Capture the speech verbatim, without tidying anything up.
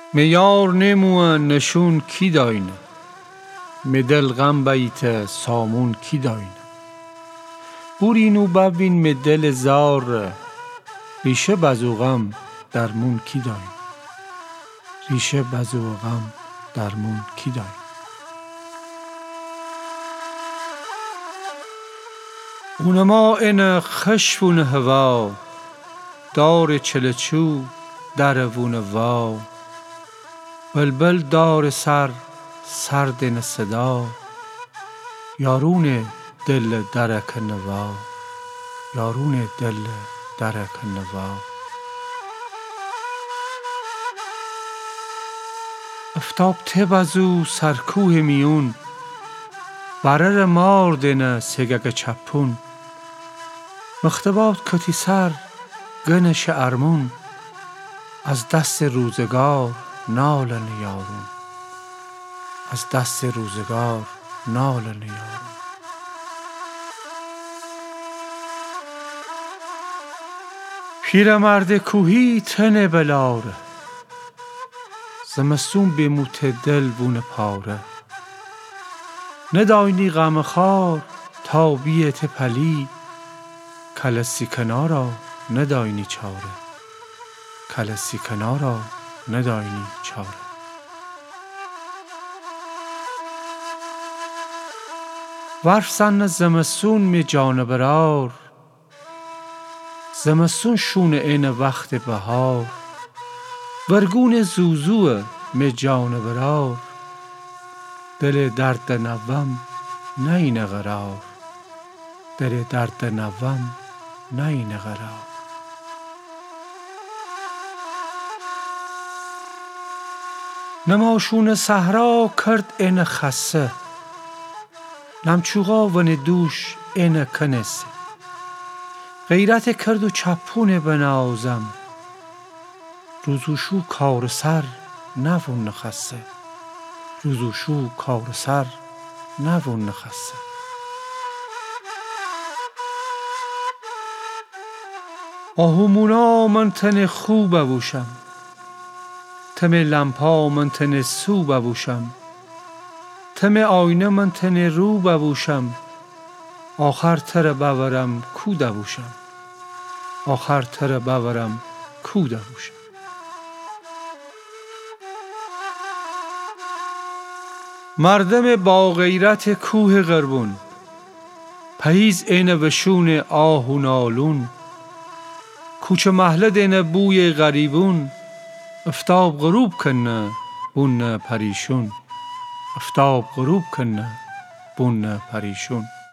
میار نموه نشون کی داینه، می دل غم بیت سامون کی داینه. بورینو ببین می دل زار، ریشه بزو غم درمون کی داینه. ریشه بزو غم درمون کی داینه. اونما این خشفون هوا، دار چلچو درون وا. بلبل دار سر سردن صدا، یارون دل درک نوا. یارون دل درک نوا. افتاب ته بزو سرکوه میون، برر مار دنه سگگ چپون. مختبات کتی سر گنش ارمون، از دست روزگار نالن یارون. از دست روزگار نالن یارون. پیرمرد کوهی تن بلاره، زمستون بموت دل بون پاره. نداینی غم خار تا بیت پلی، کلسی کنارا نداینی چاره. کلسی کنارا نداینی چاره. ورفسن زمستون می جانبرار، زمستون شونه این وقت بهار. ورگون زوزوه می جانبرار، دل درد نوم نین قرار. دل درد نوم نین قرار. نماشون صحرا کرد این خسه، لمچوغا ون دوش این کنسه. غیرت کرد و چپون بنازم، روزوشو کار سر نوون نخسه. روزوشو کار سر نوون نخسه. آهومونا من تن خوب بوشم، تم لمپا من تن سو بوشم. تم آینه من تن رو بوشم، آخر تر بورم کو دوشم. آخر تر بورم کو دوشم. مردم با غیرت کوه قربون، پاییز این وشون آهو نالون. کوچه محله دین بوی غریبون، افتاب غروب کنه بون پریشون. افتاب غروب کنه بون پریشون.